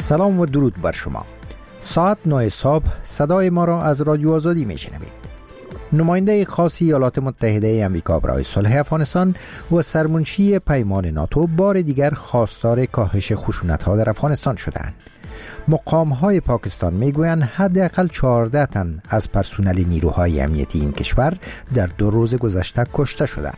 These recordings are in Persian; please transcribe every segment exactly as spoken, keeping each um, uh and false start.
سلام و درود بر شما. ساعت نه صبح صدای ما را از رادیو آزادی میشنوید. نماینده خاص ایالات متحده آمریکا برای صلح افغانستان و سرمنشی پیمان ناتو بار دیگر خواستار کاهش خشونت‌ها در افغانستان شدند. مقام‌های پاکستان میگویند حداقل چهارده تن از پرسنل نیروهای امنیتی این کشور در دو روز گذشته کشته شدند.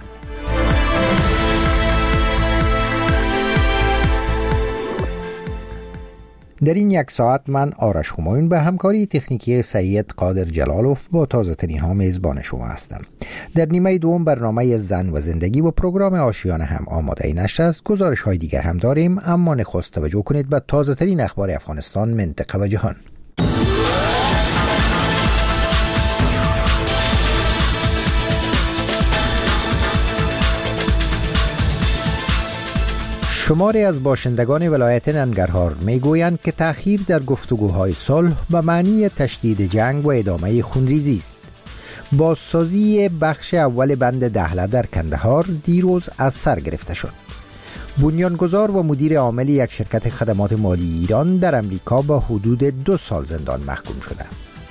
در این یک ساعت من آرش همایون به همکاری تکنیکی سید قادر جلالوف با تازه ترین ها میزبان شما هستم. در نیمه دوم برنامه زن و زندگی و پروگرام آشیانه هم آماده نشده است. گزارش های دیگر هم داریم، اما نخست توجه کنید به تازه ترین اخبار افغانستان، منطقه و جهان. شماری از باشندگان ولایت ننگرهار میگویند که تأخیر در گفتگوهای صلح به معنی تشدید جنگ و ادامه خونریزی است. بازسازی بخش اول بند دهله در کندهار دیروز از سر گرفته شد. بنیانگذار و مدیر عامل یک شرکت خدمات مالی ایران در امریکا با حدود دو سال زندان محکوم شده.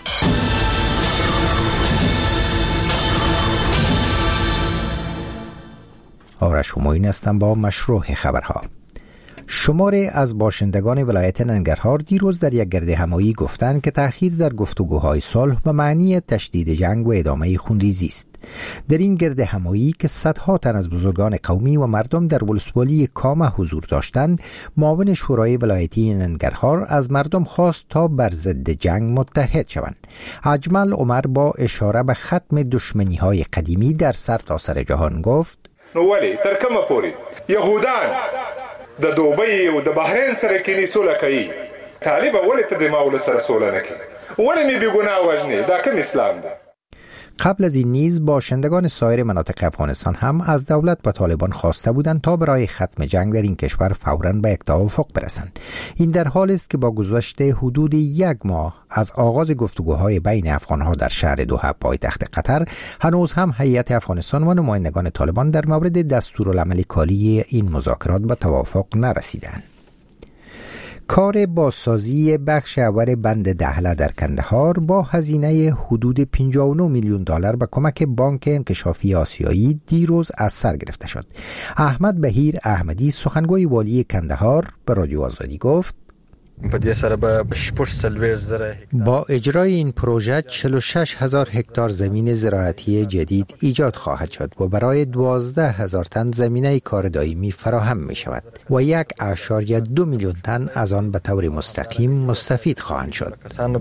آرش همایون هستم با مشروع خبرها. شماری از باشندگان ولایت ننگرهار دیروز در یک گرد همایی گفتند که تأخیر در گفتگوهای صلح به معنی تشدید جنگ و ادامه خونریزی است. در این گرد همایی که صدها تن از بزرگان قومی و مردم در ولسوالی کام حضور داشتند، معاون شورای ولایتی ننگرهار از مردم خواست تا بر ضد جنگ متحد شوند. اجمل عمر با اشاره به ختم دشمنی‌های قدیمی در سرتاسر جهان گفت: نو ولی تر کومه پورې یهودان د دوبۍ او د بحرین سره کینی سوله کوي، طالب ولې ته د ماول سره سوله نه کوي؟ ولې می بیگناه وژني؟ دا کوم اسلام ده؟ قبل از این نیز باشندگان سایر مناطق افغانستان هم از دولت و طالبان خواسته بودند تا برای ختم جنگ در این کشور فوراً به یک توافق برسند. این در حالی است که با گذشت حدود یک ماه از آغاز گفتگوهای بین افغانها در شهر دوحه پایتخت قطر، هنوز هم هیئت افغانستان و نمایندگان طالبان در مورد دستورالعمل کلی این مذاکرات به توافق نرسیدند. کار بازسازی بخش اول بند دهله در کندهار با هزینه حدود پنجاه و نه میلیون دلار به کمک بانک انکشافی آسیایی دیروز از سر گرفته شد. احمد بهیر احمدی سخنگوی والی کندهار به رادیو آزادی گفت: با اجرای این پروژه چهل و شش هزار هکتار زمین زراعتی جدید ایجاد خواهد شد و برای دوازده هزار تن زمینه کار دائمی فراهم می شود و یک اشاریه دو میلیون تن از آن به طور مستقیم مستفید خواهند شد.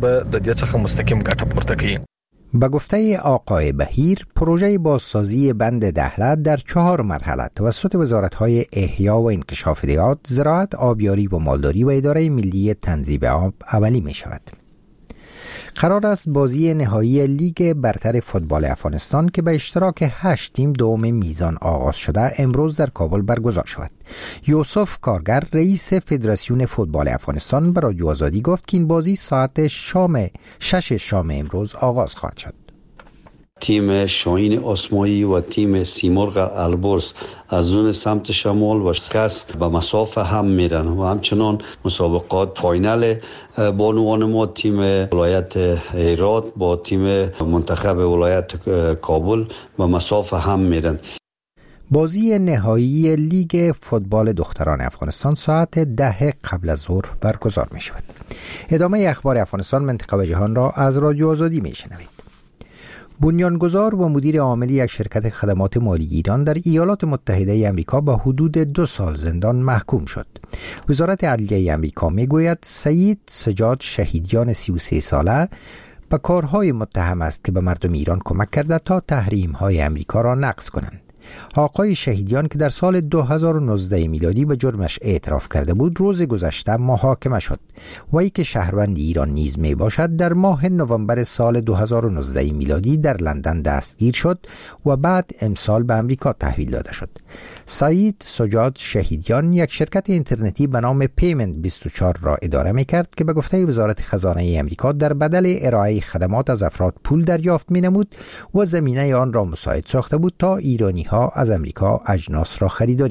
به گفته آقای بهیر، پروژه بازسازی بند دهله در چهار مرحله توسط وزارت‌های احیا و انکشاف دیات، زراعت، آبیاری و مالداری و اداره ملی تنظیم آب عملی می شود. قرار است بازی نهایی لیگ برتر فوتبال افغانستان که به اشتراک هشت تیم دوم میزان آغاز شده امروز در کابل برگزار شود. یوسف کارگر رئیس فدراسیون فوتبال افغانستان به رادیو آزادی گفت که این بازی ساعت شام شش شام امروز آغاز خواهد شد. تیم شاهین آسمایی و تیم سیمرغ البرز از اون سمت شمال و سکس به مسافه هم میرن و همچنان مسابقات فاینال بانوان ما تیم ولایت هرات با تیم منتخب ولایت کابل به مسافه هم میرن. بازی نهایی لیگ فوتبال دختران افغانستان ساعت ده قبل از ظهر برگزار می شود. ادامه اخبار افغانستان، منطقه و جهان را از رادیو آزادی می شنوید. بنیانگذار و مدیر عامل یک شرکت خدمات مالی ایران در ایالات متحده آمریکا با حدود دو سال زندان محکوم شد. وزارت عدلیه آمریکا میگوید سعید سجاد شهیدیان سی و سه ساله به کارهای متهم است که به مردم ایران کمک کرده تا تحریم‌های آمریکا را نقض کنند. آقای شهیدیان که در سال دو هزار و نوزده میلادی به جرمش اعتراف کرده بود، روز گذشته محاکمه شد. وی که شهروند ایران نیز می باشد در ماه نوامبر سال دو هزار و نوزده میلادی در لندن دستگیر شد و بعد امسال به امریکا تحویل داده شد. سعید سجاد شهیدیان یک شرکت اینترنتی به نام پیمنت بیست و چهار را اداره می کرد که به گفته وزارت خزانه امریکا در بدل ارائه خدمات از افراد پول دریافت می نمود و زمینه آن را مساعد ساخته بود تا ایرانی ها از امریکا اجناس را خریداری کنند.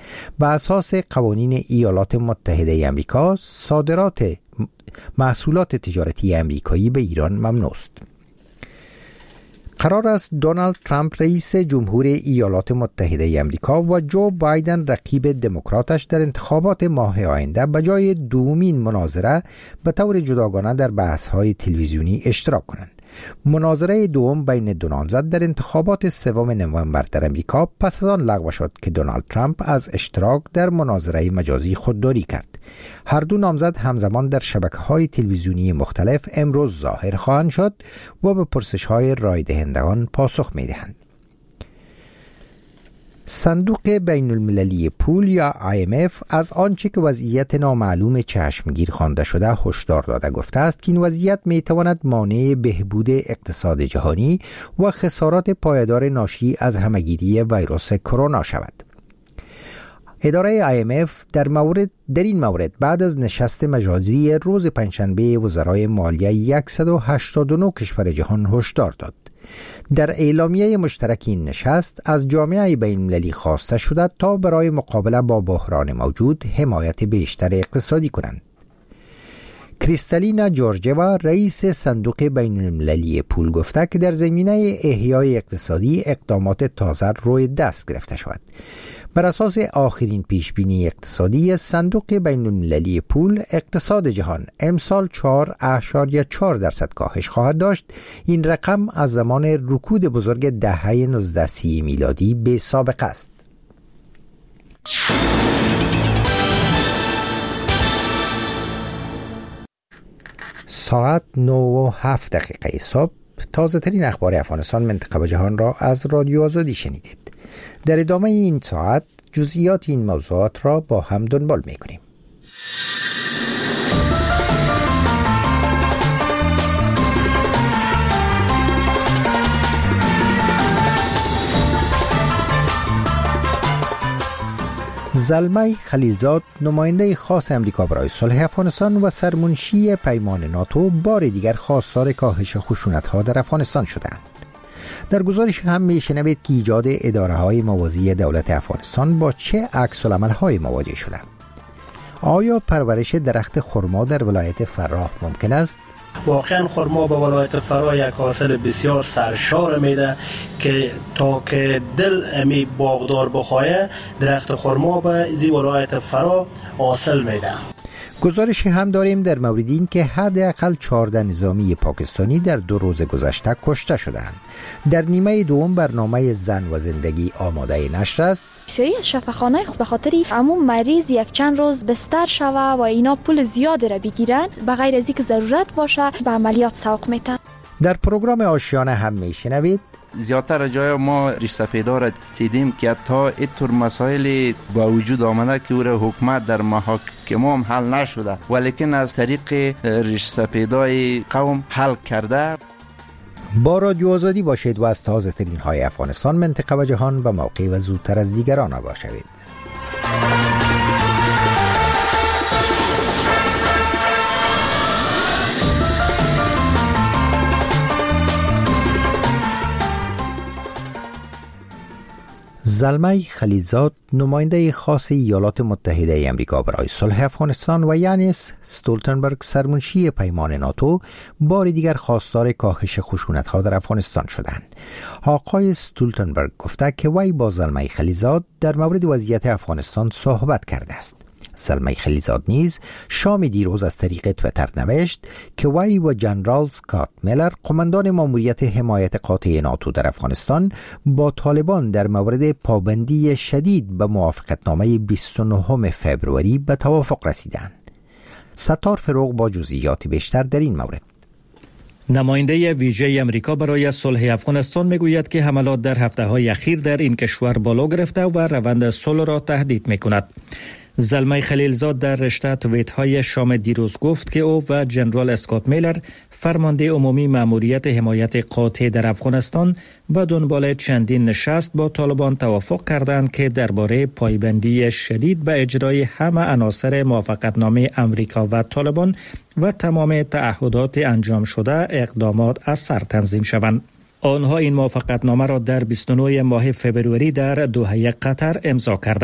به اساس قوانین ایالات متحده آمریکا صادرات محصولات تجارتی آمریکایی به ایران ممنوع است. قرار است دونالد ترامپ رئیس جمهور ایالات متحده آمریکا و جو بایدن رقیب دموکراتش در انتخابات ماه آینده به جای دومین مناظره به طور جداگانه در بحث‌های تلویزیونی اشتراک کنند. مناظره دوم بین دو نامزد در انتخابات سوم نوامبر در امریکا پس از آن لغو شد که دونالد ترامپ از اشتراک در مناظره مجازی خودداری کرد. هر دو نامزد همزمان در شبکه‌های تلویزیونی مختلف امروز ظاهر خواهند شد و به پرسش‌های رای دهندگان پاسخ می‌دهند. صندوق بین المللی پول یا آی ام اف از آنچه که وضعیت نامعلوم چشمگیر خوانده شده هشدار داده گفته است که این وضعیت میتواند مانع بهبود اقتصاد جهانی و خسارات پایدار ناشی از همهگیری ویروس کرونا شود. اداره آی ام اف در مورد در این مورد بعد از نشست مجازی روز پنجشنبه وزرای مالیه صد و هشتاد و نه کشور جهان هشدار داد. در اعلامیه مشترک این نشست از جامعه بین المللی خواسته شده تا برای مقابله با بحران موجود حمایت بیشتر اقتصادی کنند. کریستالینا جورجیوا رئیس صندوق بین المللی پول گفته که در زمینه احیای اقتصادی اقدامات تازه روی دست گرفته شود. بر اساس آخرین پیشبینی اقتصادی صندوق بین المللی پول، اقتصاد جهان امسال چهار اشاریه چهار درصد کاهش خواهد داشت. این رقم از زمان رکود بزرگ دهه نوزده سی میلادی به سابقه است. ساعت نه و هفت دقیقه صبح تازه ترین اخبار افغانستان، منطقه و جهان را از رادیو آزادی شنیدید. در ادامه این ساعت جزئیات این موضوعات را با هم دنبال می‌کنیم. زلمه خلیلزاد، نماینده خاص امریکا برای صلح افغانستان و سرمنشی پیمان ناتو، بار دیگر خواستار کاهش خشونت‌ها در افغانستان شدند. در گزارش هم میشنوید که ایجاد اداره‌های موازی دولت افغانستان با چه عکس‌العمل‌های مواجه شده. آیا پرورش درخت خرما در ولایت فراه ممکن است؟ واقعا خرما به ولایت فراه یک حاصل بسیار سرشار میده که تا که دل امی باغدار بخواه درخت خرما به زی ولایت فراه حاصل میده. گزارشی هم داریم در مورد این که حداقل چهارده نظامی پاکستانی در دو روز گذشته کشته شدند. در نیمه دوم برنامه زن و زندگی آماده نشر است. سری از شفاخانه به خاطر عموم مریض یک چند روز بستر شوه و اینا پول زیاد را بگیرند، به غیر از اینکه ضرورت باشه به عملیات سوق میتن. در پروگرام آشیانه هم میشنوید زیادتر جای ما ریش سفیدا را دیدیم که حتی اینطور مسائل با وجود آمده که او را حکومت در محاکم هم حل نشده ولیکن از طریق ریش سفیدای قوم حل کرده. با رادیو آزادی باشید و از تازه ترین های افغانستان، منطقه و جهان به موقع و زودتر از دیگران آگاه شوید. زلمه خلیلزاد، نماینده خاص ایالات متحده آمریکا برای صلح افغانستان و یانس استولتنبرگ، سرمنشی پیمان ناتو، بار دیگر خواستار کاهش خشونت‌ها در افغانستان شدند. آقای استولتنبرگ گفته که وی با زلمه خلیلزاد در مورد وضعیت افغانستان صحبت کرده است. زلمه خلیلزاد نیز شام دیروز از طریق تویتر نوشت که وی و جنرال اسکات میلر، قماندان ماموریت حمایت قاطع ناتو در افغانستان، با طالبان در مورد پابندی شدید به موافقتنامه بیست و نهم فوریه به توافق رسیدند. ستار فروغ با جزئیات بیشتر در این مورد. نماینده ویژه امریکا برای صلح افغانستان میگوید که حملات در هفته‌های اخیر در این کشور بالا گرفته و روند صلح را تهدید میکند. زلمه خلیلزاد در رشته توییت‌های شام دیروز گفت که او و جنرال اسکات میلر، فرمانده عمومی ماموریت حمایت قاطع در افغانستان، به دنبال چندین نشست با طالبان توافق کردند که درباره پایبندی شدید به اجرای همه عناصر موافقتنامه امریکا و طالبان و تمام تعهدات انجام شده اقدامات از سر تنظیم شوند. آنها این موافقتنامه را در بیست و نه ماه فوریه در دوحه قطر امضا کردند.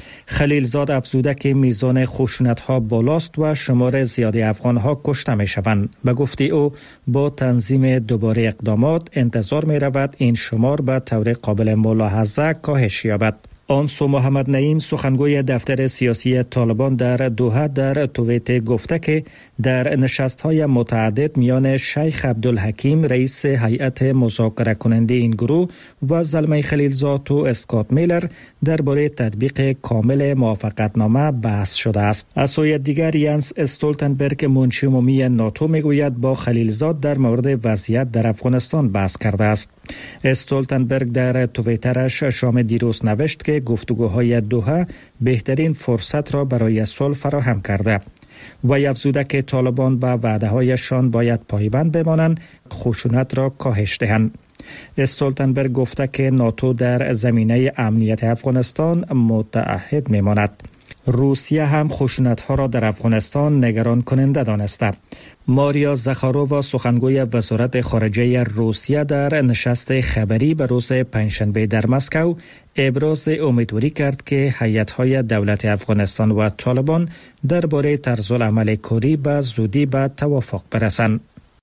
خلیلزاد افزوده که میزان خشونت‌ها بالاست و شمار زیادی افغان‌ها کشته می‌شوند. به گفته او با تنظیم دوباره اقدامات انتظار می‌رود این شمار به طور قابل ملاحظه کاهش یابد. آنسو محمد نعیم سخنگوی دفتر سیاسی طالبان در دوحه در توییت گفته که در نشست‌های متعدد میان شیخ عبدالحکیم رئیس هیئت مذاکره کننده این گروه و زلمه خلیلزاد و اسکات میلر درباره تطبیق کامل موافقتنامه بحث شده است. از سوی دیگر ینس استولتنبرگ منشی عمومی ناتو میگوید با خلیلزاد در مورد وضعیت در افغانستان بحث کرده است. استولتنبرگ در توییترش شام دیروز نوشت که گفتگوهای دوحه بهترین فرصت را برای صلح فراهم کرده و افزوده که طالبان به وعده‌هایشان باید پایبند بمانند، خشونت را کاهش دهند. استولتنبرگ گفته که ناتو در زمینه امنیت افغانستان متعهد میماند. روسیه هم خشونت‌ها را در افغانستان نگران کننده دانسته. ماریا زخارووا سخنگوی وزارت خارجه روسیه در نشست خبری به روز پنجشنبه در مسکو ابراز امیدواری کرد که هیئت‌های دولت افغانستان و طالبان درباره طرزالعمل کاری به زودی به توافق برسند.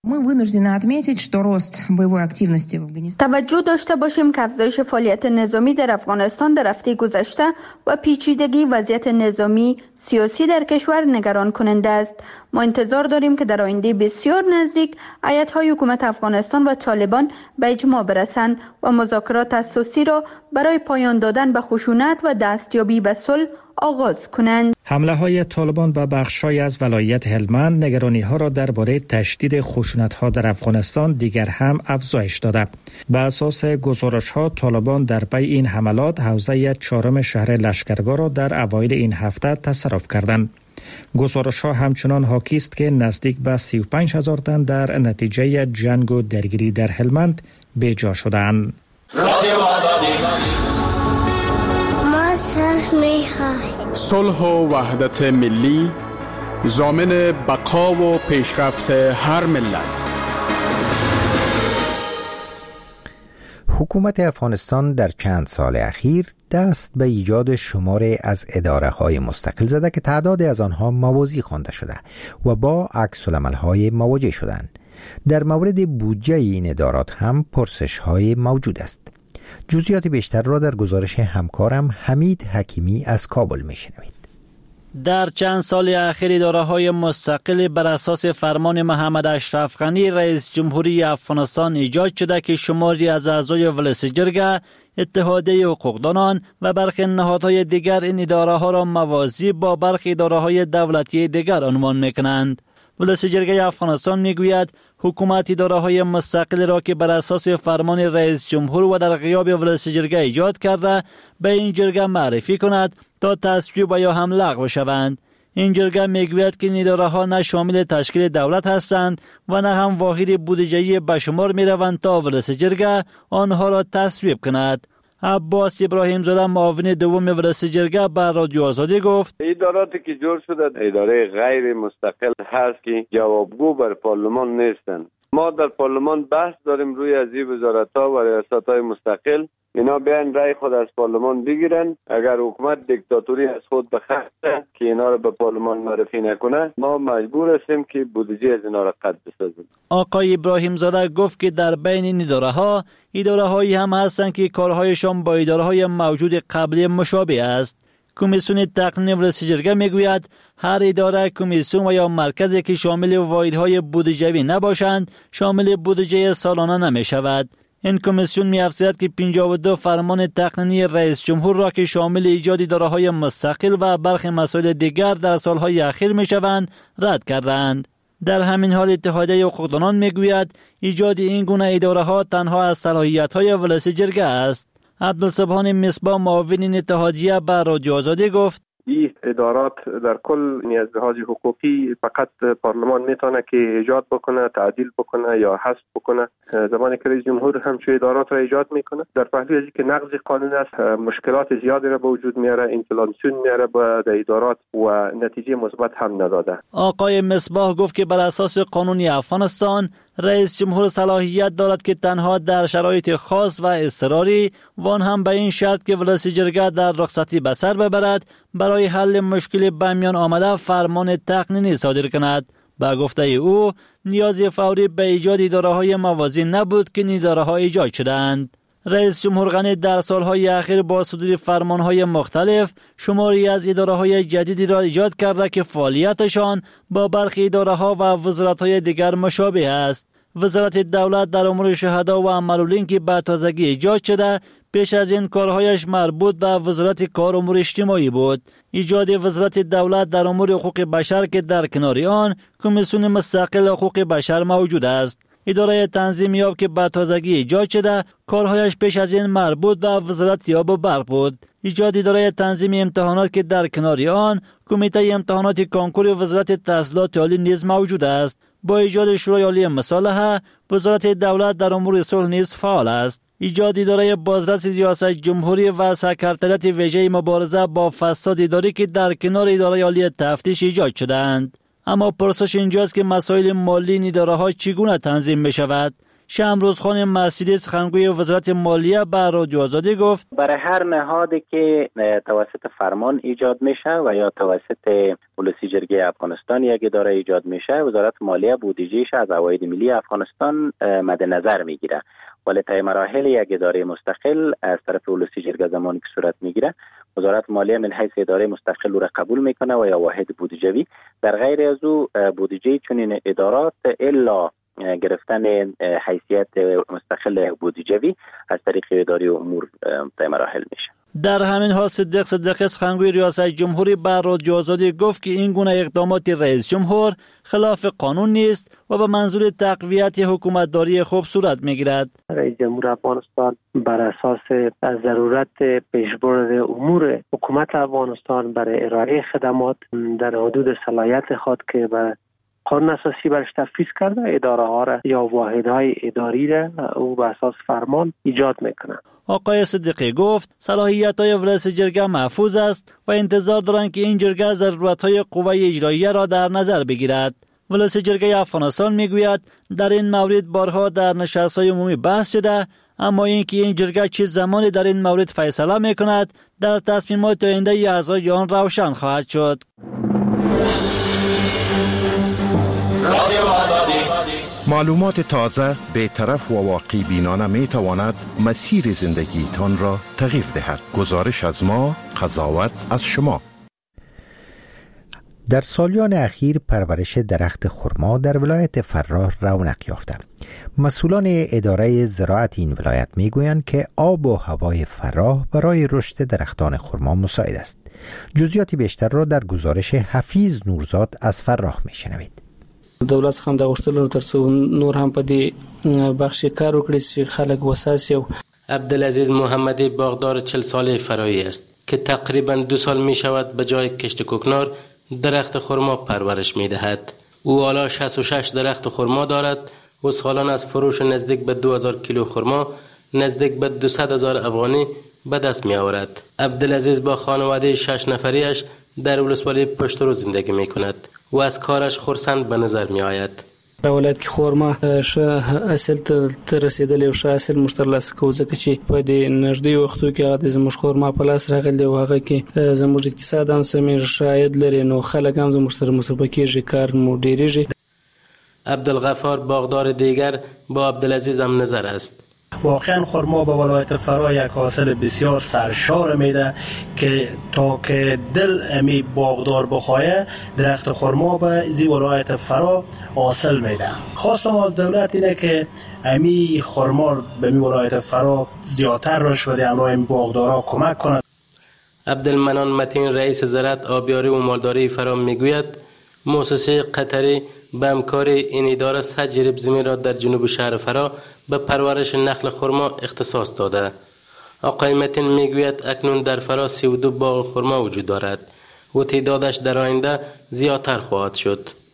توجه داشته باشیم که افزایش فعالیت نظامی در افغانستان در هفته گذشته و پیچیدگی وضعیت نظامی سیاسی در کشور نگران کننده است. ما انتظار داریم که در آینده بسیار نزدیک هیئت‌های حکومت افغانستان و طالبان به اجماع برسند و مذاکرات اساسی را برای پایان دادن به خشونت و دستیابی به صلح آغاز کنند. حمله های طالبان به بخش‌های از ولایت هلمند نگرانی ها را درباره تشدید خشونت ها در افغانستان دیگر هم افزایش داده. به اساس گزارش ها طالبان در پی این حملات حوزه چهارم شهر لشکرگاه را در اوایل این هفته تصرف کردند. گزارش ها همچنان حاکی است که نزدیک به سی و پنج هزار تن در نتیجه جنگ و درگیری در هلمند بی‌جا شدند. صلح و وحدت ملی ضامن بقا و پیشرفت هر ملت. حکومت افغانستان در چند سال اخیر دست به ایجاد شماری از اداره‌های مستقل زده که تعدادی از آنها موازی خوانده شده و با عکس‌العمل‌های مواجه شدند. در مورد بودجه این ادارات هم پرسش‌های موجود است. جزئیات بیشتر را در گزارش همکارم حمید حکیمی از کابل میشنوید. در چند سال اخیر اداره‌های مستقل بر اساس فرمان محمد اشرف غنی رئیس جمهوری افغانستان ایجاد شده که شماری از اعضای ولسجرگه، اتحادیه حقوقدانان و برخی نهادهای دیگر این اداره‌ها را موازی با برخی اداره‌های دولتی دیگر عنوان می‌کنند. ولسجرگه افغانستان میگوید حکومت اداره‌های مستقل را که بر اساس فرمان رئیس جمهور و در غیاب ولسجرگه ایجاد کرده به این جرگه معرفی کند تا تصویب یا هم لغو شوند. این جرگه میگوید که این اداره‌ها نه شامل تشکیل دولت هستند و نه هم واحد بودجه‌ای به شمار می‌روند تا ولسجرگه آنها را تصویب کند. عباس ابراهیم زاده معاون دوم ولسجرگه بر رادیو آزادی گفت اداراتی که جور شده اداره غیر مستقل هست که جوابگو بر پارلمان نیستند. ما در پارلمان بحث داریم روی از این وزارت‌ها و ریاست‌های مستقل، اینا بیان رای خود از پارلمان بگیرن. اگر حکومت دیکتاتوری از خود بخواهد که اینا را به پارلمان معرفی نکنه، ما مجبور هستیم که بودجه از اینا را قطع بسازیم. آقای ابراهیم زاده گفت که در بین این اداره‌ها اداره‌هایی هم هستند که کارهایشان با اداره‌های موجود قبلی مشابه است. کمیسیون تقنینی ولسجرگه میگوید هر اداره، کمیسیون و یا مرکزی که شامل واحدهای بودجه‌ای نباشند شامل بودجه سالانه نمی‌شود. این کمیسیون می‌افزاید که پنجاه و دو فرمان تقنینی رئیس جمهور را که شامل ایجاد اداره‌های مستقل و برخی مسائل دیگر در سالهای اخیر می‌شوند رد کردند. در همین حال اتحادیه حقوقدانان میگوید ایجاد این گونه اداره‌ها تنها از صلاحیت‌های ولسجرگه است. عبدالسبحان مصباح معاون این اتحادیه بر رادیو آزادی گفت این ادارات در کل از لحاظ حقوقی فقط پارلمان میتونه که ایجاد بکنه، تعدیل بکنه یا حذف بکنه. زمانی که رئیس جمهور همچون ادارات را ایجاد میکنه در پهلوی از که نقض قانون است، مشکلات زیادی را به وجود میاره، اینفلاسیون میاره به ادارات و نتیجه مثبت هم نداده. آقای مصباح گفت که بر اساس قانون افغانستان رئیس جمهور صلاحیت دارد که تنها در شرایط خاص و اضطراری وان هم به این شرط که ولسی جرگه در رخصتی به سر ببرد برای حل مشکل به میان آمده فرمان تقنینی صادر کند. با گفته او نیاز فوری به ایجاد اداره‌های موازی نبود که این اداره‌ها ایجاد شدند. رئیس جمهور غنی در سالهای اخیر با صدور فرمانهای مختلف شماری از اداره‌های جدیدی را ایجاد کرده که فعالیتشان با برخی اداره‌ها و وزارت‌های دیگر مشابه است. وزارت دولت در امور شهدا و عملولین که به تازگی ایجاد شده پیش از این کارهایش مربوط به وزارت کار امور اجتماعی بود. ایجاد وزارت دولت در امور حقوق بشر که در کنار آن کمیسیون مستقل حقوق بشر موجود است. اداره تنظیم یاب که به تازگی ایجاد شده کارهایش پیش از این مربوط به وزارت آب و برق بود. ایجاد اداره تنظیم امتحانات که در کنار آن کمیته امتحانات کنکور وزارت تحصیلات عالی نیز موجود است. با ایجاد شورای عالی مصالحه وزارت دولت در امور صلح نیز فعال است. ایجاد اداره بازرس ریاست جمهوری و سکرتریات ویژه مبارزه با فساد اداری که در کنار اداره عالی تفتیش ایجاد شدند. اما پرسش اینجاست که مسائل مالی این اداره‌ها چگونه تنظیم می شود؟ شمروز خان مسیدی سخنگوی وزارت مالیه به رادیو آزادی گفت برای هر نهادی که توسط فرمان ایجاد میشه و یا توسط ولسی جرگه افغانستان یک اداره ایجاد میشه وزارت مالیه بودجهش از عواید ملی افغانستان مد نظر میگیره، ولی طی مراحل یک اداره مستقل از طرف ولسی جرگه زمانی که صورت میگیره وزارت مالیه من حیث اداره مستقل را قبول میکنه و یا واحد بودجوی در غیر از او بودجه چنین ادارات الا گرفتن حیثیت مستقل بودجوی از طریق اداره امور طی مراحل میشه. در همین حال صدیق صدیقی سخنگوی ریاست جمهوری به رادیو آزادی گفت که این گونه اقدامات رئیس جمهور خلاف قانون نیست و به منظور تقویت حکومتداری خوب صورت میگیرد. رئیس جمهور افغانستان بر اساس ضرورت پیشبرد امور حکومت افغانستان برای ارائه خدمات در حدود صلاحیت خود که به قانون اساسی برش تفویض کرده اداره ها را یا واحدهای اداری را او به اساس فرمان ایجاد میکنه. آقای صدیقی گفت صلاحیت‌های ولسی جرگه محفوظ است و انتظار دارند که این جرگه ضرورت‌های قوه اجراییه را در نظر بگیرد. ولسی جرگه افغانستان میگوید در این مورد بارها در نشست‌های عمومی بحث شده، اما اینکه این جرگه چه زمانی در این مورد فیصله میکند در تصمیمات آینده اعضای آن روشن خواهد شد. معلومات تازه، بی‌طرف و واقعی بینانه می تواند مسیر زندگی تان را تغییر دهد. گزارش از ما، قضاوت از شما. در سالیان اخیر پرورش درخت خرما در ولایت فراه رونق یافته. مسئولان اداره زراعت این ولایت میگویند که آب و هوای فراه برای رشد درختان خرما مساعد است. جزئیات بیشتر را در گزارش حفیظ نورزاد از فراه میشنوید. دولت څخه د غوښتلو ترڅو نور هم په دې بخش کار وکړي چې خلک وساس یو. عبدالعزیز محمدی باغدار چهل ساله فرایی است که تقریبا دو سال می شود به جای کشت کوکنار درخت خرما پرورش می دهد. او حالا شصت و شش درخت خرما دارد و سالانه از فروش نزدیک به دو هزار کیلو خرما نزدیک به دویست هزار افغانی به دست می آورد. عبدالعزیز با خانواده شش نفریش در ولسوالی پشترو زندگی می کند و از کارش خرسند به نظر می آید. په ولایت کې خرما ښه حاصل ته رسیدلی او ښه حاصل موږ ترلاسه کوو ځکه چې په دې نږدې وختو کې هغه د زموږ خرما په لاس راغلی او هغه کې زموږ اقتصاد هم سمې شاید لري نو خلک هم زموږ سره مصرفه کېږي کار مو ډېرېږي. عبدالغفار باغدار دیگر با عبدالعزیز هم نظر است. واقعا خرما به ولایت فرا یک حاصل بسیار سرشار میده که تا که دل امی باغدار بخواه درخت خرما به زی ولایت فرا حاصل میده. خواستم از دولت اینه که امی خرما به می ولایت فرا زیادتر روش بده، امرای امی باغدارا کمک کنند. عبدالمنان متین رئیس زراعت آبیاری و مالداری فرا میگوید مؤسسه قطری به همکار این اداره صد جریب زمین را در جنوب شهر فرا به پرورش نخل خرما اختصاص داده. آقای متین میگوید اکنون در فرا سی و دو باغ خرما وجود دارد و تعدادش در آینده زیادتر خواهد شد.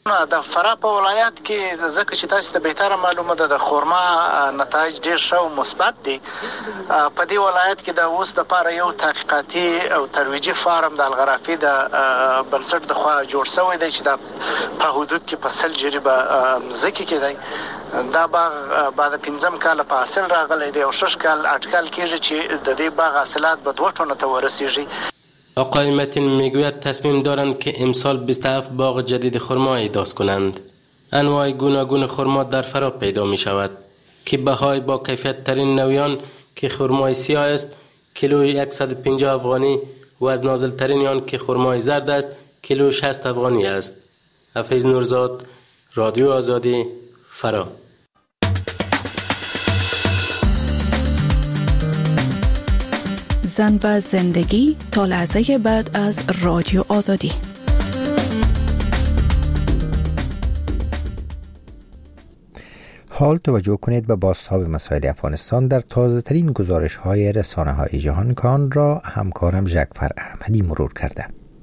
د فراه په ولایت کې ځکه چې تاسو ته بهتره معلومه ده د خرما نتایج ډیر ښه او مثبت دي. په دې ولایت کې د اوس د پاره یو تحقیقاتي او ترویجي فارم د الغرافي د بنسټ د خوا جوړ شوی دی چې د په حدود کې په سل جریبه ځکه کې دی. دا باغ بعد پنځم کال په حاصل راغلی دی او شش کال اټکل کېږي چې د دې باغ حاصلات به دوه ټنه ته ورسیږي. آقای متین میگوید تصمیم دارند که امسال بیست و هفت باغ جدید خرما ایجاد کنند. انواع گوناگون خرما در فرا پیدا می شود که بهای با کیفیت ترین نوعیان که خرمای سیاه است کیلو صد و پنجاه افغانی و از نازل ترین آن که خرمای زرد است کیلو شصت افغانی است. حفیظ نورزاد، رادیو آزادی، فرا. زن و زندگی تا لحظه بعد از رادیو آزادی. حال توجه کنید به بازتاب مسائل افغانستان در تازه ترین گزارش های رسانه های جهان که آن را همکارم جعفر احمدی مرور کرده.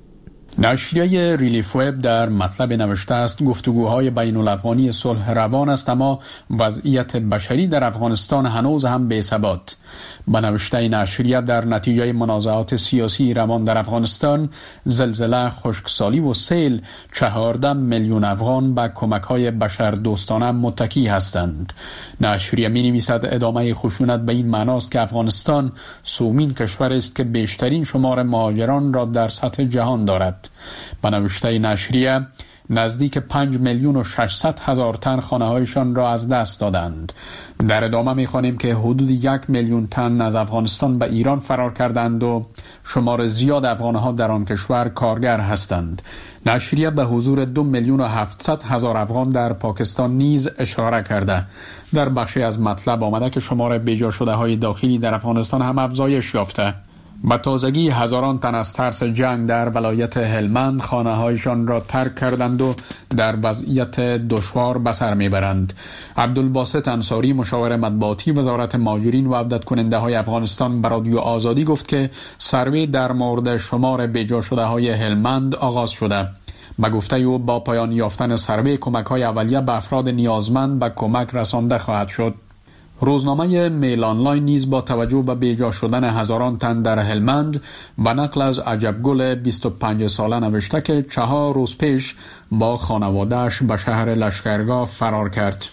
نشریه ریلیف وب در مطلب نوشته است گفتگوهای بین الافغانی صلح روان است اما وضعیت بشری در افغانستان هنوز هم بی‌ثبات. به نوشته نشریه در نتیجه منازعات سیاسی روان در افغانستان زلزله، خشکسالی و سیل چهارده میلیون افغان به کمک‌های بشردوستانه متکی هستند. نشریه می‌نویسد ادامه خشونت به این معناست که افغانستان سومین کشور است که بیشترین شمار مهاجران را در سطح جهان دارد. به نوشته نشریه نزدیک پنج میلیون و ششصد هزار تن خانه‌هایشان را از دست دادند. در ادامه می‌خوانیم که حدود یک میلیون تن از افغانستان به ایران فرار کردند و شمار زیاد افغان‌ها در آن کشور کارگر هستند. نشریه به حضور دو میلیون و هفتصد هزار افغان در پاکستان نیز اشاره کرده. در بخشی از مطلب آمده که شمار بیجا شده های داخلی در افغانستان هم افزایش یافته. به تازگی هزاران تن از ترس جنگ در ولایت هلمند خانه‌هایشان را ترک کردند و در وضعیت دشوار به سر میبرند. عبدالباسط انصاری مشاور مطبوعاتی وزارت مهاجرین و عودت کننده های افغانستان به رادیو آزادی گفت که سروی در مورد شمار بیجا شده های هلمند آغاز شده. به گفته او با پایان یافتن سروی کمک‌های اولیه به افراد نیازمند به کمک رسانده خواهد شد. روزنامه میل آنلاین نیز با توجه به بیجا شدن هزاران تن در هلمند و نقل از عجبگل بیست و پنج ساله نوشته که چهار روز پیش با خانواده‌اش به شهر لشکرگاه فرار کرد.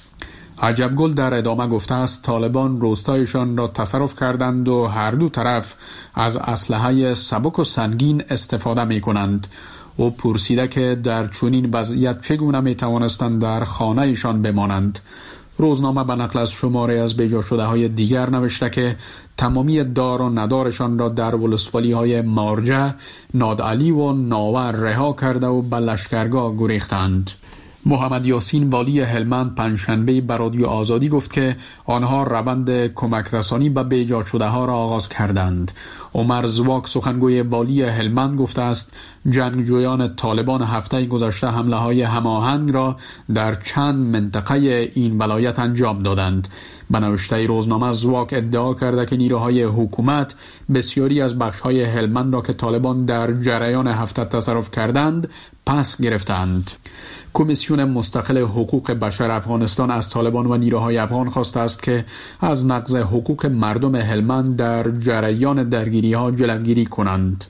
عجبگل در ادامه گفته است طالبان روستایشان را تصرف کردند و هر دو طرف از اسلحه سبک و سنگین استفاده می کنند. او پرسیده که در چنین وضعیت چگونه می توانستند در خانه ایشان بمانند. روزنامه به نقل از شماره از بیجا شده های دیگر نوشته که تمامی دار و ندارشان را در ولسوالی های مارجه، نادعلی و ناور رها کرده و به لشکرگاه گریختند. محمد یاسین والی هلمند پنجشنبه به رادیو آزادی گفت که آنها روند کمک رسانی به بیجا شده ها را آغاز کردند. عمر زواک سخنگوی والی هلمند گفته است جنگجویان طالبان هفته گذشته حمله های هماهنگ را در چند منطقه این ولایت انجام دادند. به نوشته روزنامه زواک ادعا کرده که نیروهای حکومت بسیاری از بخش‌های هلمند را که طالبان در جریان هفته تصرف کردند پس گرفتند. کمیسیون مستقل حقوق بشر افغانستان از طالبان و نیروهای افغان خواسته است که از نقض حقوق مردم هلمند در جریان درگیری‌ها جلوگیری کنند.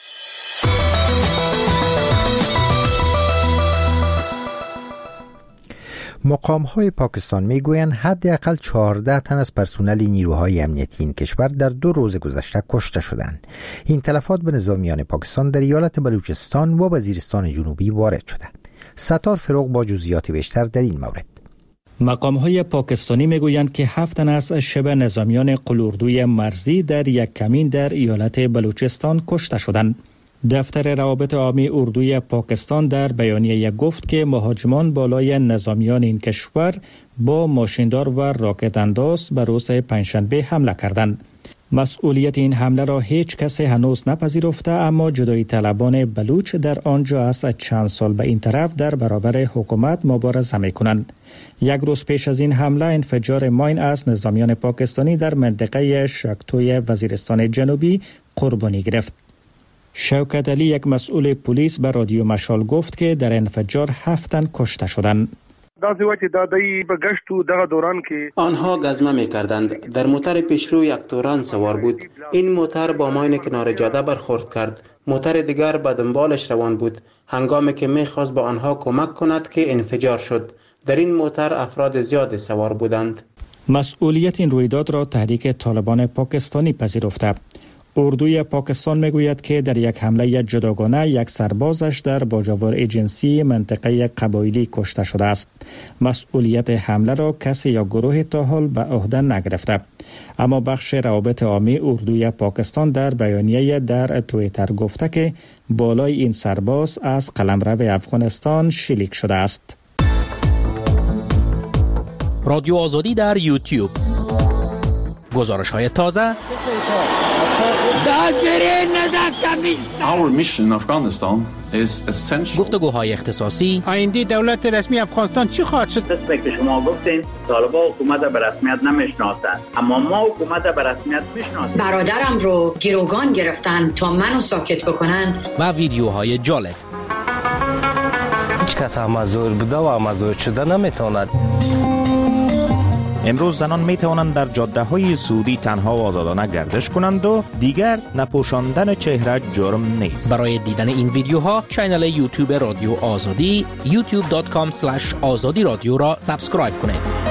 مقام‌های پاکستان میگویند حداقل چهارده تن از پرسنل نیروهای امنیتی این کشور در دو روز گذشته کشته شدند. این تلفات به نظامیان پاکستان در ایالت بلوچستان و وزیرستان جنوبی وارد شده. ستار فروغ با جزئیات بیشتر در این مورد. مقام‌های پاکستانی میگویند که هفت تن از شبه نظامیان قلوردوی مرزی در یک کمین در ایالت بلوچستان کشته شدند. دفتر روابط عامی اردوی پاکستان در بیانیه گفت که مهاجمان بالای نظامیان این کشور با ماشیندار و راکت انداز به روز پنجشنبه حمله کردند. مسئولیت این حمله را هیچ کس هنوز نپذیرفته، اما جدایی طلبان بلوچ در آنجا از چند سال به این طرف در برابر حکومت مبارزه می‌کنند. یک روز پیش از این حمله انفجار ماین از نظامیان پاکستانی در منطقه شکتوی وزیرستان جنوبی قربانی گرفت. شوکت علی یک مسئول پلیس به رادیو مشال گفت که در انفجار هفت تن کشته شدند. آنها گزمه می کردند. در موتر پیشرو یک توران سوار بود. این موتر با ماین کنار جاده برخورد کرد. موتر دیگر به دنبالش روان بود. هنگامی که می خواست با آنها کمک کند که انفجار شد. در این موتر افراد زیاد سوار بودند. مسئولیت این رویداد را تحریک طالبان پاکستانی پذیرفته. اردوی پاکستان میگوید که در یک حمله جداگانه یک سربازش در باجاور ایجنسی منطقه قبایلی کشته شده است. مسئولیت حمله را کسی یا گروه تا حال به عهده نگرفته. اما بخش روابط عامی اردوی پاکستان در بیانیه در توییتر گفته که بالای این سرباز از قلمرو افغانستان شلیک شده است. رادیو آزادی در یوتیوب. گزارش های تازه. Our mission in Afghanistan is essential. گفتگوهای اختصاصی. آینده دولت رسمی افغانستان چی خواهد شد؟ مثل که شما گفتین طالبان حکومت به رسمیت نمیشناسند، اما ما حکومت به رسمیت میشناسیم. برادرم رو گروگان گرفتن تا منو ساکت بکنن. و ویدیوهای جالب. هیچ کس امازور بوده و امازور شده نمیتواند. امروز زنان می توانند در جاده های سعودی تنها و آزادانه گردش کنند و دیگر نپوشاندن چهره جرم نیست. برای دیدن این ویدیوها کانال یوتیوب رادیو آزادی یوتیوب دات کام اسلش آزادی رادیو را سابسکرایب کنید.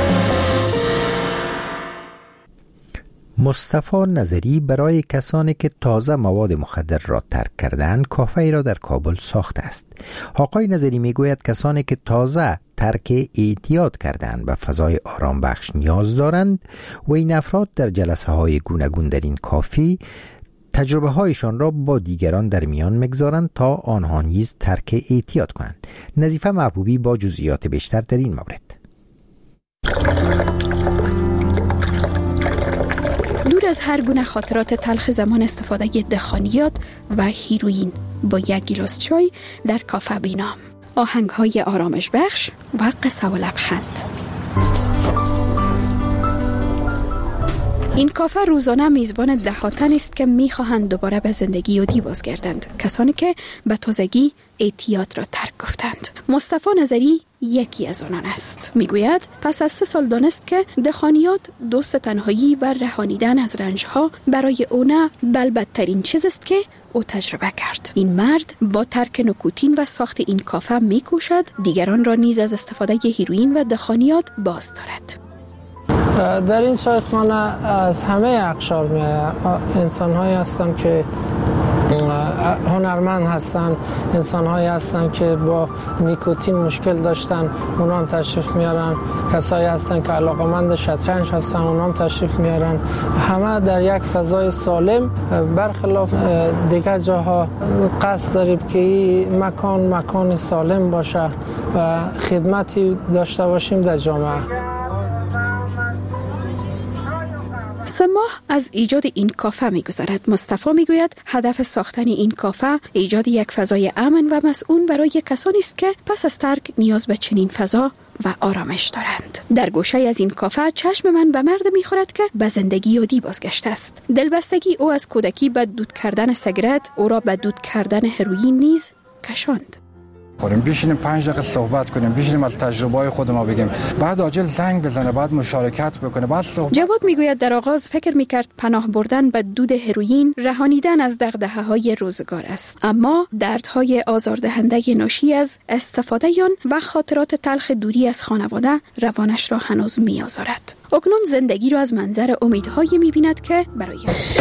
مصطفی نظری برای کسانی که تازه مواد مخدر را ترک کردند کافه را در کابل ساخته است. آقای نظری میگوید کسانی که تازه ترک اعتیاد کردند به فضای آرام بخش نیاز دارند و این افراد در جلسه های گوناگون در این کافه تجربه هایشان را با دیگران در میان میگذارند تا آنها نیز ترک اعتیاد کنند. نظیفه محبوبی با جزئیات بیشتر در این مورد. دور از هر گونه خاطرات تلخ زمان استفاده دخانیات و هیروئین با یک گیلاس چای در کافه بینام، آهنگ های آرامش بخش و قصه و لبخند. این کافه روزانه میزبان دهاتن است که میخواهند دوباره به زندگی یادی بازگردند، کسانی که به تازگی اعتیاد را ترک گفتند. مصطفی نظری یکی از آنان است. میگوید پس از سه سال دانست که دخانیات دوست تنهایی و رهانیدن از رنجها برای او نه بل بدترین چیز است که او تجربه کرد. این مرد با ترک نکوتین و ساخت این کافه میکوشد دیگران را نیز از استفاده هیروئین و دخانیات باز دارد. در این چایخانه از همه اقشار می انسان هایی هستن که هنرمند هستن، انسان هایی هستن که با نیکوتین مشکل داشتن، اونا هم تشریف میارن. کسایی هستن که علاقمند شطرنج هستن، اونا هم تشریف میارن. همه در یک فضای سالم، برخلاف دیگر جاها قصد داریم که این مکان مکان سالم باشه و خدمتی داشته باشیم در جامعه. سه ماه از ایجاد این کافه می‌گذرد. مصطفی میگوید هدف ساختن این کافه ایجاد یک فضای امن و مسئول برای کسانی است که پس از ترک نیاز به چنین فضا و آرامش دارند. در گوشه از این کافه چشم من به مرد می‌خورد که به زندگی یادی بازگشته است. دلبستگی او از کودکی به دود کردن سیگارت او را به دود کردن هروئین نیز کشاند. خوریم بشینیم پنج دقیقه صحبت کنیم، بشینیم از تجربه‌های خودمون بگیم، بعد عاجل زنگ بزنه، بعد مشارکت بکنه، بعد صحبت. جواد میگوید در آغاز فکر میکرد پناه بردن به دود هروئین رهانیدن از دغدغه‌های روزگار است، اما دردهای آزاردهنده ناشی از استفاده آن و خاطرات تلخ دوری از خانواده روانش را هنوز میآزارد. اکنون زندگی را از منظر امیدهایی میبیند که برای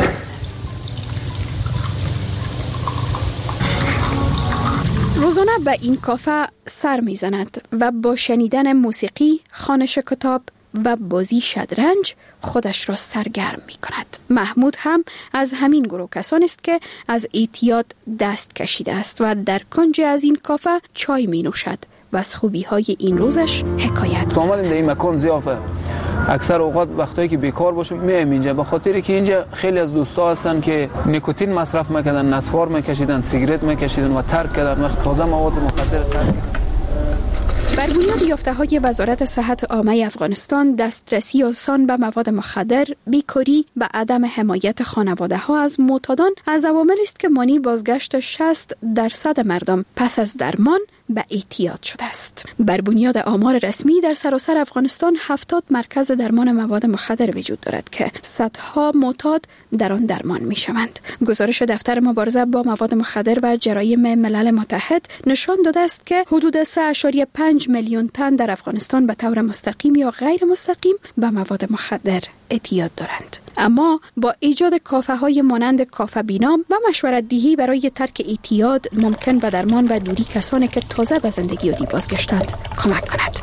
روزانه به این کافه سر میزند و با شنیدن موسیقی، خوانش کتاب و بازی شطرنج خودش را سرگرم می کند. محمود هم از همین گروه کسان است که از اعتیاد دست کشیده است و در کنج از این کافه چای می نوشد و از خوبی های این روزش حکایت تو آمدیم در این مکان ضیافه. اکثر اوقات وقتایی که بیکار باشم میایم اینجا، به خاطری که اینجا خیلی از دوستا هستن که نیکوتین مصرف میکردن، نسوار میکشیدن، سیگرت میکشیدن و ترک کردن و تازه مواد مخدر ترک. بر بنیاد یافته‌های وزارت صحت عامه افغانستان، دسترسی آسان به مواد مخدر، بیکاری و عدم حمایت خانواده‌ها از معتادان از عواملی است که مانی بازگشت شصت درصد مردم پس از درمان به اعتیاد شده است. بر بنیاد آمار رسمی در سراسر افغانستان هفتاد مرکز درمان مواد مخدر وجود دارد که صدها معتاد در آن درمان می شوند. گزارش دفتر مبارزه با مواد مخدر و جرایم ملل متحد نشان داده است که حدود سه ممیز پنج میلیون تن در افغانستان به طور مستقیم یا غیر مستقیم به مواد مخدر اعتیاد دارند. اما با ایجاد کافه‌های مانند کافه بینام و مشورت دهی برای ترک اعتیاد ممکن به درمان و دوری کسانی که تازه به زندگی عادی بازگشتند کمک کند.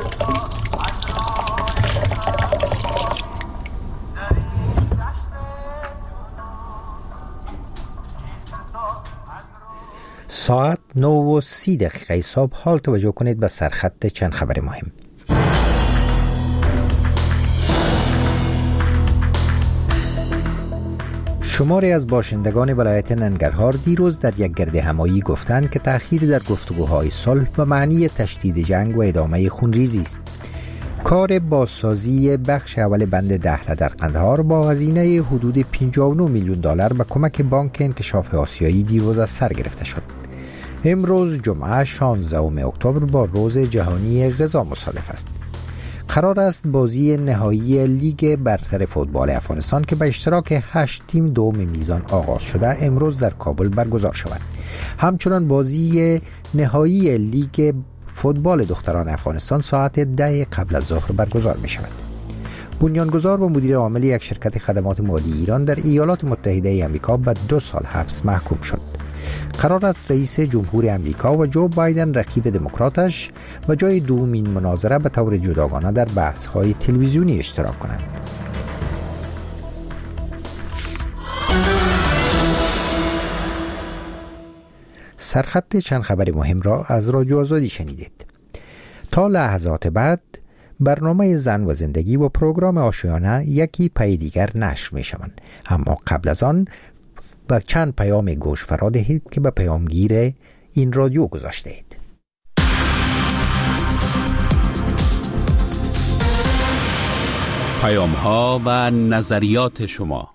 ساعت نه و سی دقیقه صبح. حال توجه کنید به سرخط چند خبر مهم. شماری از باشندگان ولایت ننگرهار دیروز در یک گرد همایی گفتند که تأخیر در گفتگوهای صلح به معنی تشدید جنگ و ادامه خونریزی است. کار بازسازی بخش اول بند دهله در قندهار با هزینه حدود پنجاه و نه میلیون دلار به کمک بانک انکشاف آسیایی دیروز از سر گرفته شد. امروز جمعه شانزدهم اکتبر با روز جهانی غذا مصادف است. قرار است بازی نهایی لیگ برتر فوتبال افغانستان که به اشتراک هشت تیم دوم میزان آغاز شده امروز در کابل برگزار شود. همچنان بازی نهایی لیگ فوتبال دختران افغانستان ساعت ده قبل از ظهر برگزار می شود. بنیانگذار و مدیر عامل یک شرکت خدمات مالی ایران در ایالات متحده آمریکا به دو سال حبس محکوم شد. قرار است رئیس جمهور آمریکا و جو بایدن رقیب دموکراتش و جای دومین مناظره به طور جداگانه در بحث‌های تلویزیونی اشتراک کنند. سرخط چند خبر مهم را از رادیو آزادی شنیدید. تا لحظات بعد برنامه زن و زندگی و پروگرام آشیانه یکی پی دیگر نشر می شوند. اما قبل از آن با چند پیام گوش فرا دهید که به پیامگیر این رادیو گذاشته اید. پیام ها و نظریات شما.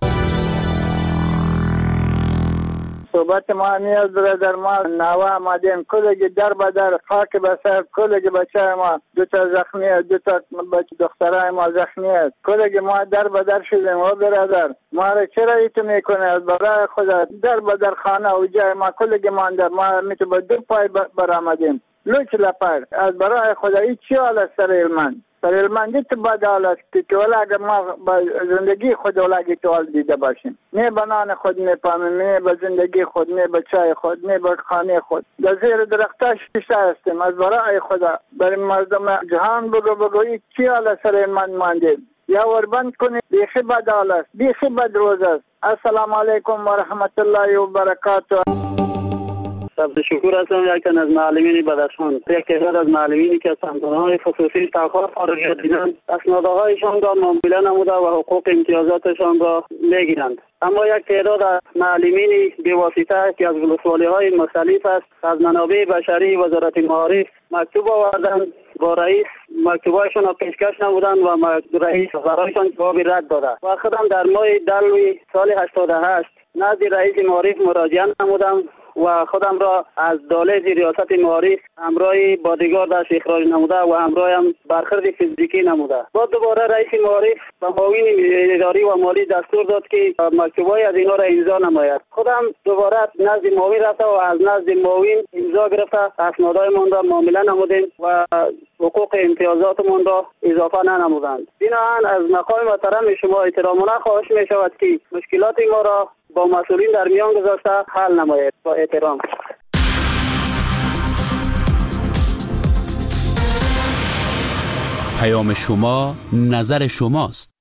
صحبت ما نیاز داره در ما نوه آمدیم کلگی در بدر خاک بسر کلگی بچه ما دو تا زخمی است دو تا بچه دخترای ما زخمی است کلگی ما در بدر شدیم و برادر ما را چرا ایتو میکنه از برای خدا در بدر خانه و جای ما کلگی مانده ما میتو با دو پای بر آمدیم لوچ لپر از برای خدا ای چی حال است سر علمان سر علمان دیت بعد حال است که ولی اگر ما با زندگی خود ولی تو حال دیده باشیم نه بنان خود میپامیم نه با زندگی خود نه با چای خود نه با خانه خود در زیر درختاش پیشته هستیم از برای خدا برای مردم جهان بگو بگو ای چی حال است سر علمان ماندیم یا وربند کنید بیخی بد حال است بیخی بد روز است. السلام علیکم و رحمت الله و برکاته. عبد شکور هستم یکن از معلمین بدخشان. یک تعداد از معلمینی که از سامانه‌های خصوصی تقاضا فارغیت دیدند اسناده‌هایشان را معامله نموده و حقوق امتیازاتشان را میگیرند. اما یک تعداد از معلمینی بی‌واسطه که از ولسوالی‌های مختلف است از منابع بشری وزارت معارف مکتوب آوردند با رئیس مکتوبایشان را پیشکش نمودند و رئیس برایشان جواب رد داده و خودم در ماه دلوی سال هشتاد و هشت نزد رئیس معارف مراجعه نمودم و خودم را از دالز ریاست معارف همراه بادیگاردش اخراج نموده و همراه هم برخورد فیزیکی نموده. بعد دوباره رئیس معارف و معاون اداری و مالی دستور داد که مکتوبای از اینا را امضا نماید. خودم دوباره نزد معاون رفته و از نزد معاون امضا گرفته اسنادهایمان را معامله نمودیم و حقوق امتیازاتمان را اضافه ننمودند. بنابراین از مقام محترم شما احترامانه خواهش می شود که مشکلات ما را با مسئولین در میان گذاشته حل نماید. با احترام. پیام شما نظر شماست.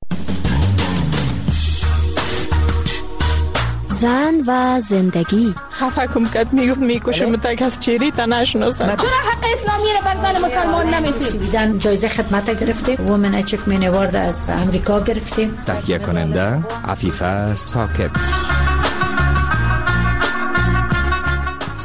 زن و زندگی. خفه کم کد میگفت میکشم تک از چیری تا نشناسم. چرا حق اسلامی رو بر زن مسلمان نمیدید؟ سویدن جایزه خدمت گرفته. وومن اچیومنت اوارد از امریکا گرفتیم. تهیه کننده عفیفه ساکت.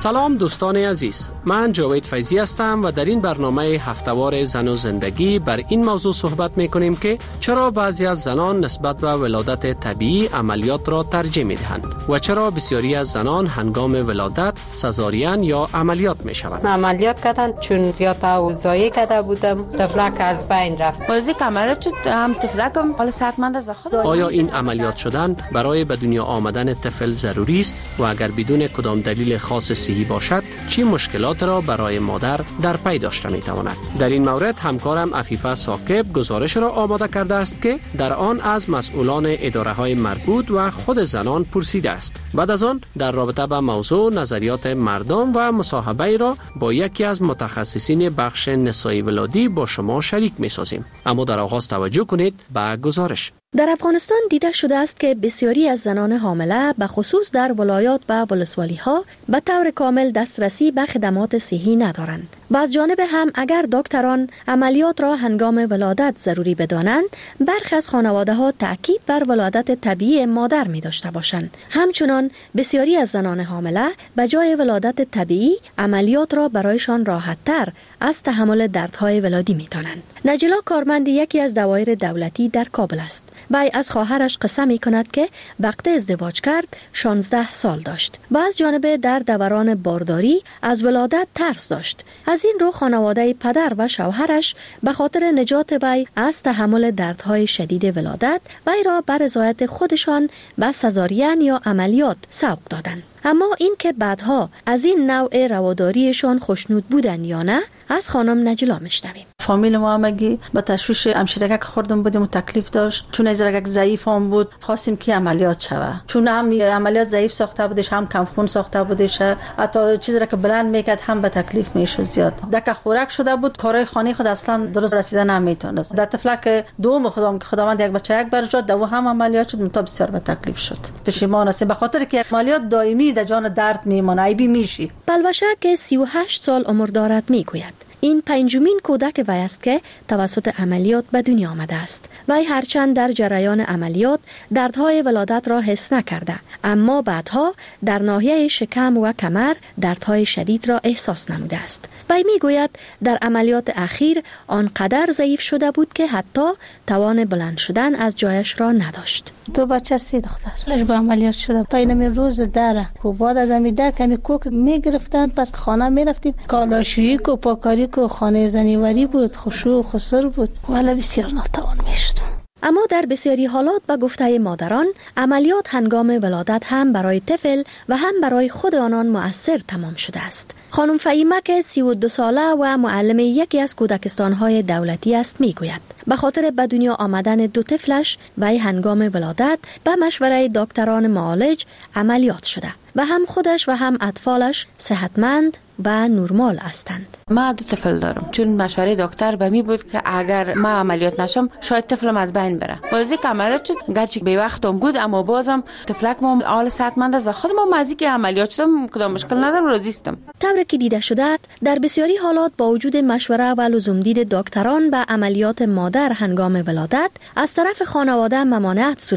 سلام دوستان عزیز، من جاوید فیضی هستم و در این برنامه هفته‌وار زن و زندگی بر این موضوع صحبت می‌کنیم که چرا بعضی از زنان نسبت به ولادت طبیعی عملیات را ترجیح می‌دهند و چرا بسیاری از زنان هنگام ولادت سزارین یا عملیات می‌شوند. عملیات کردن چون زیاد اوضاعی کرده بودم، طفلک از بین رفت. بازی عملیات شد، هم طفلکم حال صحتمند است و خود. آیا این عملیات شدن برای به دنیا آمدن طفل ضروری است و اگر بدون کدام دلیل خاص صحی باشد چه مشکلات را برای مادر در پی داشته میتواند؟ در این مورد همکارم عفیفه ثاقب گزارش را آماده کرده است که در آن از مسئولان اداره های مربوط و خود زنان پرسیده است. بعد از آن در رابطه با موضوع نظریات مردم و مصاحبه را با یکی از متخصصین بخش نسایی ولادی با شما شریک میسازیم. اما در آغاز توجه کنید به گزارش. در افغانستان دیده شده است که بسیاری از زنان حامله به خصوص در ولایات و ولسوالی ها به طور کامل دسترسی به خدمات صحی ندارند. و از جانب هم اگر دکتران عملیات را هنگام ولادت ضروری بدانند، برخی از خانواده ها تأکید بر ولادت طبیعی مادر می داشته باشند. همچنان بسیاری از زنان حامله به جای ولادت طبیعی عملیات را برایشان راحت تر از تحمل دردهای ولادی می دانند. نجلا کارمند یکی از دوایر دولتی در کابل است. وی از خواهرش قصه می کند که وقت ازدواج کرد شانزده سال داشت و از جانب در دوران بارداری از ولادت ترس داشت. از این رو خانواده پدر و شوهرش به خاطر نجات وی از تحمل دردهای شدید ولادت وی را بر رضایت خودشان به سزارین یا عملیات سوق دادند. اما این که بعدها از این نوع رواداریشان خوشنود بودن یا نه از خانم نجلا میشنویم. فامیل ما همگی با تشویش همشیرکک خوردم بودیم و تکلیف داشت، چون ازرکک ضعیف هم بود خواستیم که عملیات شوه، چون هم عملیات ضعیف ساخته بودش هم کم خون ساخته بودش، حتی چیزی را که بلند میکرد هم به تکلیف میشه زیاد. دک خورک شده بود، کارهای خانه خود اصلا درست رسیدن نمیتونست. در طفلک دوم خودم که خداوند یک بچه یک برجات دو هم عملیات شد، منتها بسیار به تکلیف شد. پشیمان هستیم به خاطر که عملیات دائمی در جان درد میمونه، ایبی میشی. بلوشه که سی و هشت سال عمر دارد میگوید این پنجمین کودک وی است که توسط عملیات به دنیا آمده است. وی هرچند در جریان عملیات دردهای ولادت را حس نکرده، اما بعدها در ناحیه شکم و کمر دردهای شدید را احساس نموده است. وی میگوید در عملیات اخیر آنقدر ضعیف شده بود که حتی توان بلند شدن از جایش را نداشت. دو بچه سی دختر به عملیات شده تا اینمی روز داره و بعد از امی در کمی کوک میگرفتن، پس خانه میرفتیم کالاشویی کو پاکاری کو خانه زنیوری بود، خشوع و خسر بود، ولی بسیار ناتوان میشد. اما در بسیاری حالات به گفته مادران عملیات هنگام ولادت هم برای طفل و هم برای خود آنان مؤثر تمام شده است. خانم فهیمه که سی و دو ساله و معلم یکی از کودکستان‌های دولتی است میگوید به خاطر به دنیا آمدن دو طفلش وی هنگام ولادت به مشوره دکتران معالج عملیات شده و هم خودش و هم اطفالش صحتمند و نرمال هستند. ما دو طفل دارم، چون مشوره دکتر به می بود که اگر ما عملیات نشم شاید طفلم از بین بره. بازی که عملیات شد گرچه به وقتم بود، اما بازم طفلک ما حال صحتمند است و خودم مزی که عملیات شدم کدام مشکل ندارم، راضی هستم. طوری که دیده شده است در بسیاری حالات با وجود مشوره و لزوم دید دکتران به عملیات مادر هنگام ولادت از طرف خانواده ممانعت